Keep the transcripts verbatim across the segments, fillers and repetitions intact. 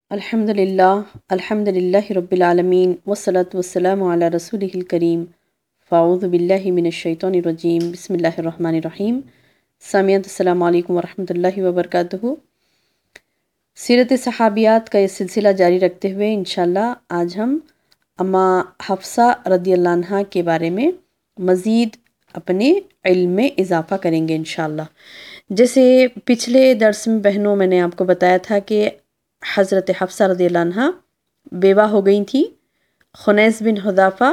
الحمد للہ الحمد للہ رب العالمین والصلاة والسلام علی رسولہ الکریم فاعوذ باللہ من الشیطان الرجیم بسم اللہ الرحمن الرحیم سامعین السلام علیکم ورحمۃ اللہ وبرکاتہ۔ سیرت صحابیات کا یہ سلسلہ جاری رکھتے ہوئے انشاءاللہ آج ہم اماں حفصہ رضی اللہ عنہا کے بارے میں مزید اپنے علم میں اضافہ کریں گے انشاءاللہ۔ جیسے پچھلے درس میں بہنوں میں نے آپ کو بتایا تھا کہ حضرت حفصہ رضی اللہ عنہا بیوہ ہو گئی تھی، خنیس بن حذافہ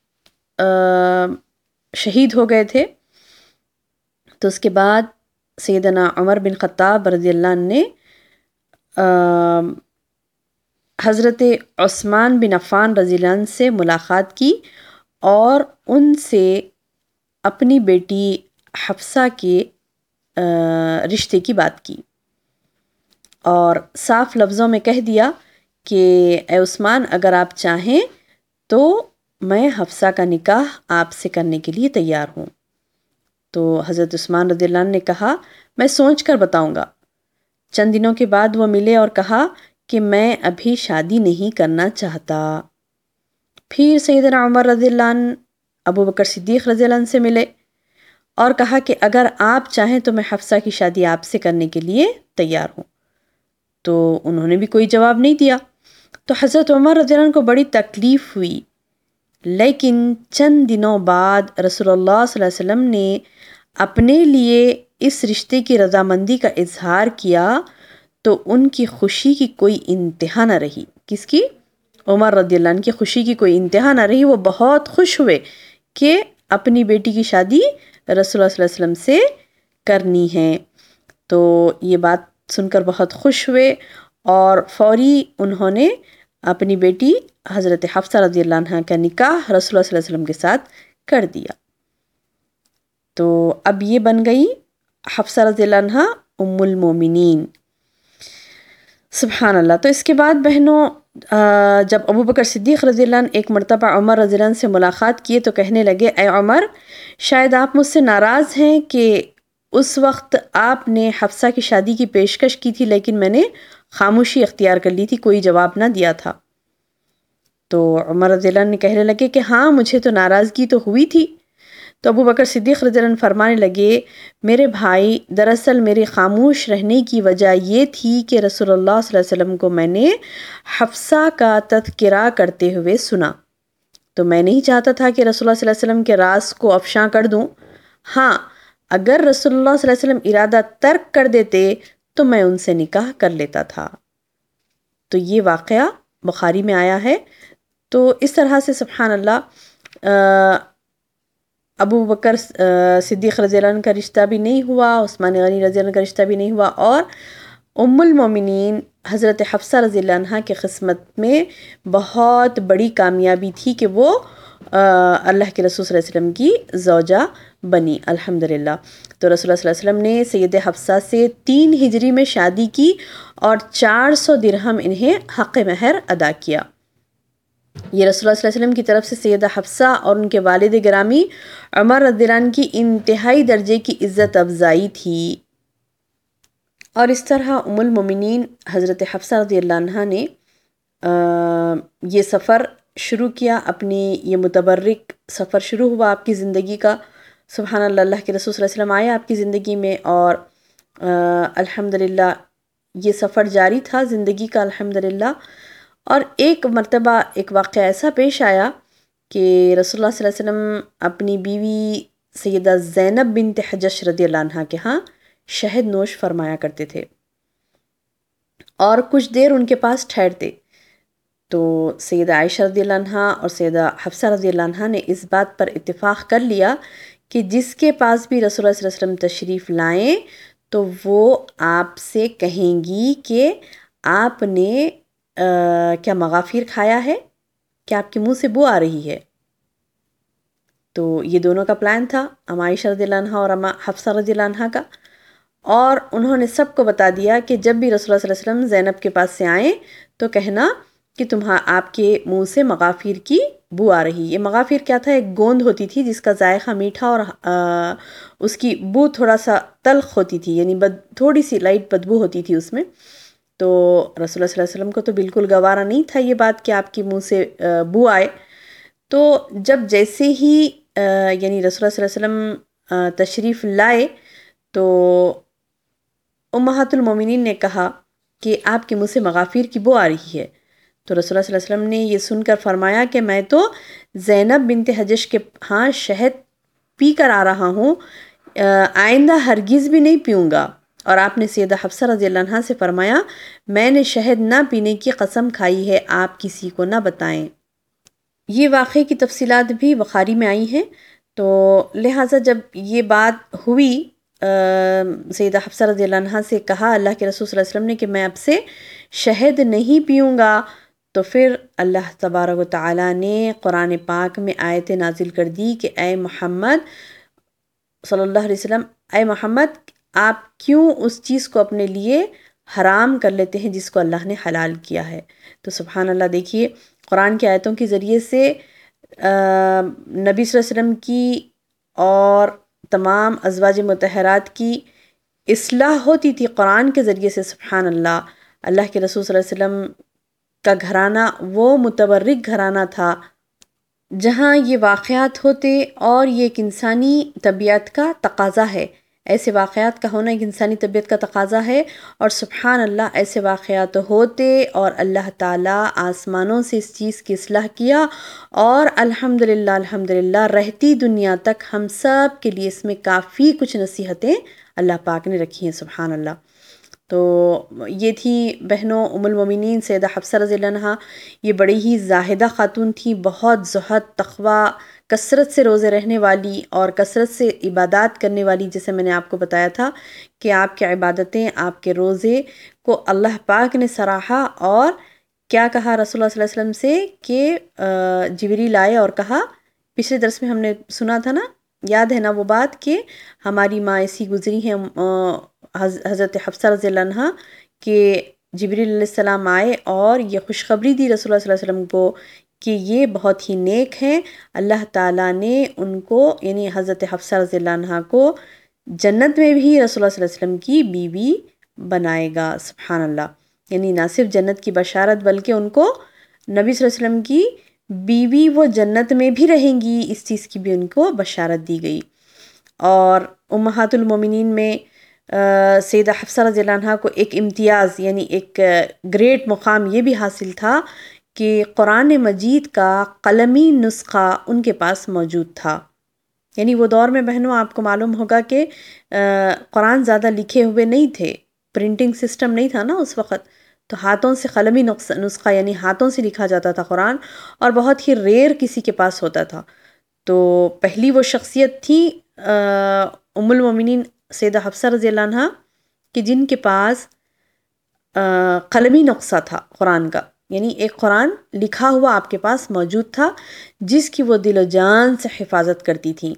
شہید ہو گئے تھے، تو اس کے بعد سیدنا عمر بن خطاب رضی اللہ عنہ نے حضرت عثمان بن عفان رضی اللہ عنہ سے ملاقات کی اور ان سے اپنی بیٹی حفصہ کے رشتے کی بات کی اور صاف لفظوں میں کہہ دیا کہ اے عثمان، اگر آپ چاہیں تو میں حفصہ کا نکاح آپ سے کرنے کے لیے تیار ہوں۔ تو حضرت عثمان رضی اللہ عنہ نے کہا میں سوچ کر بتاؤں گا۔ چند دنوں کے بعد وہ ملے اور کہا کہ میں ابھی شادی نہیں کرنا چاہتا۔ پھر سیدنا عمر رضی اللہ عنہ ابو بکر صدیق رضی اللہ عنہ سے ملے اور کہا کہ اگر آپ چاہیں تو میں حفصہ کی شادی آپ سے کرنے کے لیے تیار ہوں۔ تو انہوں نے بھی کوئی جواب نہیں دیا۔ تو حضرت عمر رضی اللہ عنہ کو بڑی تکلیف ہوئی، لیکن چند دنوں بعد رسول اللہ صلی اللہ علیہ وسلم نے اپنے لیے اس رشتے کی رضامندی کا اظہار کیا تو ان کی خوشی کی کوئی انتہا نہ رہی۔ کس کی؟ عمر رضی اللہ عنہ کی خوشی کی کوئی انتہا نہ رہی۔ وہ بہت خوش ہوئے کہ اپنی بیٹی کی شادی رسول اللہ صلی اللہ علیہ وسلم سے کرنی ہے۔ تو یہ بات سن کر بہت خوش ہوئے اور فوری انہوں نے اپنی بیٹی حضرت حفصہ رضی اللہ عنہ کا نکاح رسول اللہ صلی اللہ علیہ وسلم کے ساتھ کر دیا۔ تو اب یہ بن گئی حفصہ رضی اللہ عنہ ام المومنین۔ سبحان اللہ۔ تو اس کے بعد بہنوں جب ابو بکر صدیق رضی اللہ عنہ ایک مرتبہ عمر رضی اللہ عنہ سے ملاقات کیے تو کہنے لگے اے عمر، شاید آپ مجھ سے ناراض ہیں کہ اس وقت آپ نے حفصہ کی شادی کی پیشکش کی تھی لیکن میں نے خاموشی اختیار کر لی تھی، کوئی جواب نہ دیا تھا۔ تو عمر رضی اللہ عنہ کہنے لگے کہ ہاں مجھے تو ناراضگی تو ہوئی تھی۔ تو ابو بکر صدیق رضی اللہ عنہ فرمانے لگے میرے بھائی، دراصل میرے خاموش رہنے کی وجہ یہ تھی کہ رسول اللہ صلی اللہ علیہ وسلم کو میں نے حفصہ کا تذکرہ کرتے ہوئے سنا، تو میں نہیں چاہتا تھا کہ رسول اللہ صلی اللہ علیہ وسلم کے راز کو افشاں کر دوں۔ ہاں اگر رسول اللہ صلی اللہ علیہ وسلم ارادہ ترک کر دیتے تو میں ان سے نکاح کر لیتا تھا۔ تو یہ واقعہ بخاری میں آیا ہے۔ تو اس طرح سے سبحان اللہ ابو بکر صدیق رضی اللہ عنہ کا رشتہ بھی نہیں ہوا، عثمان غنی رضی اللہ عنہ کا رشتہ بھی نہیں ہوا، اور ام المومنین حضرت حفصہ رضی اللہ عنہ کے قسمت میں بہت بڑی کامیابی تھی کہ وہ اللہ کے رسول صلی اللہ علیہ وسلم کی زوجہ بنی الحمدللہ۔ تو رسول اللہ صلی اللہ علیہ وسلم نے سید حفصہ سے تین ہجری میں شادی کی اور چار سو درہم انہیں حق مہر ادا کیا۔ یہ رسول اللہ صلی اللہ علیہ وسلم کی طرف سے سیدہ حفصہ اور ان کے والد گرامی عمر رضی اللہ عنہ کی انتہائی درجے کی عزت افزائی تھی۔ اور اس طرح ام المومنین حضرت حفصہ رضی اللہ عنہ نے یہ سفر شروع کیا، اپنی یہ متبرک سفر شروع ہوا آپ کی زندگی کا۔ سبحان اللہ، اللہ کے رسول صلی اللہ علیہ وسلم آئے آپ کی زندگی میں اور الحمدللہ یہ سفر جاری تھا زندگی کا الحمدللہ۔ اور ایک مرتبہ ایک واقعہ ایسا پیش آیا کہ رسول اللہ صلی اللہ علیہ وسلم اپنی بیوی سیدہ زینب بنت حجش رضی اللہ عنہ کے ہاں شہد نوش فرمایا کرتے تھے اور کچھ دیر ان کے پاس ٹھہرتے۔ تو سیدہ عائشہ رضی اللہ عنہ اور سیدہ حفصہ رضی اللہ عنہ نے اس بات پر اتفاق کر لیا کہ جس کے پاس بھی رسول اللہ صلی اللہ علیہ وسلم تشریف لائیں تو وہ آپ سے کہیں گی کہ آپ نے کیا مغافیر کھایا ہے، کیا آپ کے منہ سے بو آ رہی ہے۔ تو یہ دونوں کا پلان تھا، اما عائشہ رضی اللہ عنہ اور اما حفصہ رضی اللہ عنہ کا، اور انہوں نے سب کو بتا دیا کہ جب بھی رسول اللہ صلی اللہ علیہ وسلم زینب کے پاس سے آئیں تو کہنا کہ تمہاں آپ کے منہ سے مغافیر کی بو آ رہی۔ یہ مغافیر کیا تھا؟ ایک گوند ہوتی تھی جس کا ذائقہ میٹھا اور اس کی بو تھوڑا سا تلخ ہوتی تھی، یعنی بد تھوڑی سی لائٹ بدبو ہوتی تھی اس میں۔ تو رسول اللہ صلی اللہ علیہ وسلم کو تو بالکل گوارا نہیں تھا یہ بات کہ آپ کی منہ سے بو آئے. تو جب جیسے ہی یعنی رسول اللہ صلی اللہ علیہ وسلم تشریف لائے تو امہات المومنین نے کہا کہ آپ کے منہ سے مغافیر کی بو آ رہی ہے. تو رسول اللہ صلی اللہ علیہ وسلم نے یہ سن کر فرمایا کہ میں تو زینب بنت حجش کے ہاں شہد پی کر آ رہا ہوں، آئندہ ہرگز بھی نہیں پیوں گا. اور آپ نے سیدہ حفصہ رضی اللہ عنہا سے فرمایا میں نے شہد نہ پینے کی قسم کھائی ہے، آپ کسی کو نہ بتائیں. یہ واقعے کی تفصیلات بھی بخاری میں آئی ہیں. تو لہٰذا جب یہ بات ہوئی سیدہ حفصہ رضی اللہ عنہا سے کہا اللہ کے رسول صلی اللہ علیہ وسلم نے کہ میں اب سے شہد نہیں پیوں گا، تو پھر اللہ تبارک و تعالیٰ نے قرآن پاک میں آیت نازل کر دی کہ اے محمد صلی اللہ علیہ وسلم، اے محمد آپ کیوں اس چیز کو اپنے لیے حرام کر لیتے ہیں جس کو اللہ نے حلال کیا ہے. تو سبحان اللہ، دیکھیے قرآن کی آیتوں کے ذریعے سے نبی صلی اللہ علیہ وسلم کی اور تمام ازواج مطہرات کی اصلاح ہوتی تھی قرآن کے ذریعے سے. سبحان اللہ، اللہ کے رسول صلی اللہ علیہ وسلم کا گھرانہ وہ متبرک گھرانہ تھا جہاں یہ واقعات ہوتے، اور یہ ایک انسانی طبیعت کا تقاضا ہے. ایسے واقعات کا ہونا ایک انسانی طبیعت کا تقاضا ہے، اور سبحان اللہ ایسے واقعات ہوتے اور اللہ تعالیٰ آسمانوں سے اس چیز کی اصلاح کیا، اور الحمدللہ الحمدللہ رہتی دنیا تک ہم سب کے لیے اس میں کافی کچھ نصیحتیں اللہ پاک نے رکھی ہیں. سبحان اللہ. تو یہ تھی بہنوں ام المومنین سیدہ حفصہ رضی اللہ عنہا. یہ بڑی ہی زاہدہ خاتون تھی، بہت زہد، تقویٰ، کثرت سے روزے رہنے والی اور کثرت سے عبادات کرنے والی. جیسے میں نے آپ کو بتایا تھا کہ آپ کی عبادتیں، آپ کے روزے کو اللہ پاک نے سراہا، اور کیا کہا رسول اللہ صلی اللہ علیہ وسلم سے کہ جبریل آئے اور کہا، پچھلے درس میں ہم نے سنا تھا نا، یاد ہے نا وہ بات کہ ہماری ماں ایسی گزری ہیں حضرت حفصہ رضی اللہ عنہا کہ جبریل علیہ السلام آئے اور یہ خوشخبری دی رسول اللہ صلی اللہ علیہ وسلم کو کہ یہ بہت ہی نیک ہیں، اللہ تعالیٰ نے ان کو یعنی حضرت حفصہ رضی اللہ عنہا کو جنت میں بھی رسول اللہ صلی اللہ علیہ وسلم کی بیوی بنائے گا. سبحان اللہ. یعنی نہ صرف جنت کی بشارت بلکہ ان کو نبی صلی اللہ علیہ وسلم کی بیوی وہ جنت میں بھی رہیں گی، اس چیز کی بھی ان کو بشارت دی گئی. اور امہات المومنین میں سیدہ حفصہ رضی اللہ عنہا کو ایک امتیاز یعنی ایک گریٹ مقام یہ بھی حاصل تھا کہ قرآن مجید کا قلمی نسخہ ان کے پاس موجود تھا. یعنی وہ دور میں بہنوں آپ کو معلوم ہوگا کہ قرآن زیادہ لکھے ہوئے نہیں تھے، پرنٹنگ سسٹم نہیں تھا نا اس وقت، تو ہاتھوں سے قلمی نسخہ یعنی ہاتھوں سے لکھا جاتا تھا قرآن، اور بہت ہی ریئر کسی کے پاس ہوتا تھا. تو پہلی وہ شخصیت تھی ام المومنین سیدہ حفصہ رضی اللہ عنہا کہ جن کے پاس قلمی نسخہ تھا قرآن کا، یعنی ایک قرآن لکھا ہوا آپ کے پاس موجود تھا جس کی وہ دل و جان سے حفاظت کرتی تھیں.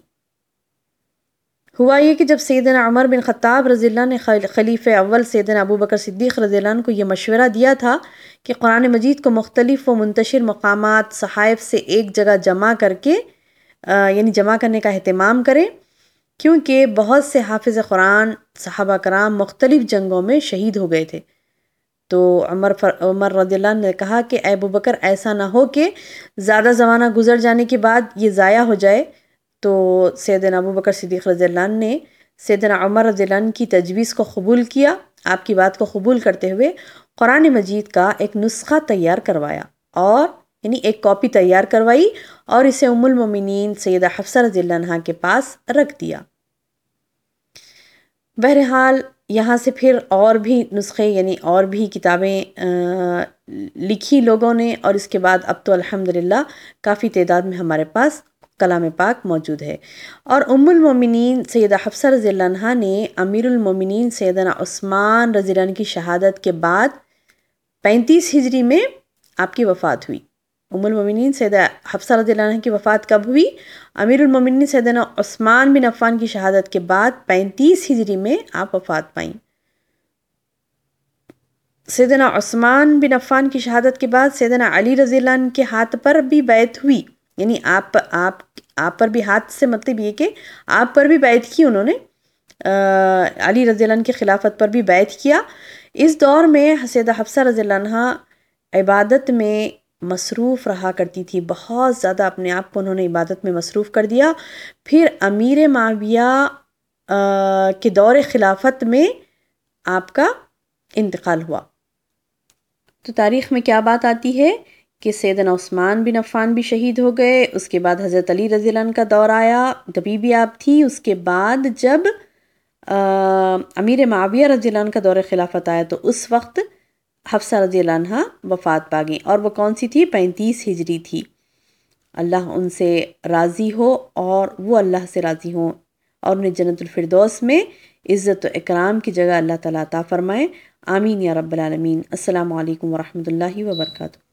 ہوا یہ کہ جب سیدنا عمر بن خطاب رضی اللہ نے خلیفہ اول سیدنا ابو بکر صدیق رضی اللہ عنہ کو یہ مشورہ دیا تھا کہ قرآن مجید کو مختلف و منتشر مقامات صحائف سے ایک جگہ جمع کر کے یعنی جمع کرنے کا اہتمام کریں، کیونکہ بہت سے حافظ قرآن صحابہ کرام مختلف جنگوں میں شہید ہو گئے تھے. تو عمر عمر رضی اللہ عنہ نے کہا کہ اے ابو بکر ایسا نہ ہو کہ زیادہ زمانہ گزر جانے کے بعد یہ ضائع ہو جائے. تو سیدنا ابو بکر صدیق رضی اللہ عنہ نے سیدنا عمر رضی اللہ عنہ کی تجویز کو قبول کیا، آپ کی بات کو قبول کرتے ہوئے قرآن مجید کا ایک نسخہ تیار کروایا، اور یعنی ایک کاپی تیار کروائی اور اسے ام المومنین سیدہ حفصہ رضی اللہ عنہا کے پاس رکھ دیا. بہرحال یہاں سے پھر اور بھی نسخے یعنی اور بھی کتابیں لکھی لوگوں نے، اور اس کے بعد اب تو الحمدللہ کافی تعداد میں ہمارے پاس کلام پاک موجود ہے. اور ام المومنین سیدہ حفصہ رضی اللہ عنہا نے امیر المومنین سیدنا عثمان رضی اللہ عنہ کی شہادت کے بعد پینتیس ہجری میں آپ کی وفات ہوئی. ام المومنین سیدہ حفصہ رضی اللہ عنہ کی وفات کب ہوئی؟ امیر المومنین سیدنا عثمان بن عفان کی شہادت کے بعد پینتیس ہجری میں آپ وفات پائیں. سیدنا عثمان بن عفان کی شہادت کے بعد سیدنا علی رضی اللہ عنہ کے ہاتھ پر بھی بیعت ہوئی، یعنی آپ آپ آپ پر بھی ہاتھ سے مطلب یہ کہ آپ پر بھی بیعت کی انہوں نے، علی رضی اللہ عنہ کی خلافت پر بھی بیعت کیا. اس دور میں سیدہ حفصہ رضی اللہ عنہ عبادت میں مصروف رہا کرتی تھی، بہت زیادہ اپنے آپ کو انہوں نے عبادت میں مصروف کر دیا۔ پھر امیر معاویہ کے دور خلافت میں آپ کا انتقال ہوا۔ تو تاریخ میں کیا بات آتی ہے کہ سیدنا عثمان بن عفان بھی شہید ہو گئے، اس کے بعد حضرت علی رضی اللہ عنہ کا دور آیا، تبھی بھی آپ تھی۔ اس کے بعد جب امیر معاویہ رضی اللہ عنہ کا دور خلافت آیا تو اس وقت حفصہ رضی اللہ عنہ وفات پا گئیں، اور وہ کون سی تھی؟ پینتیس ہجری تھی۔ اللہ ان سے راضی ہو اور وہ اللہ سے راضی ہوں، اور انہیں جنت الفردوس میں عزت و اکرام کی جگہ اللہ تعالیٰ عطا فرمائے۔ آمین یا رب العالمین۔ السلام علیکم ورحمۃ اللہ وبرکاتہ۔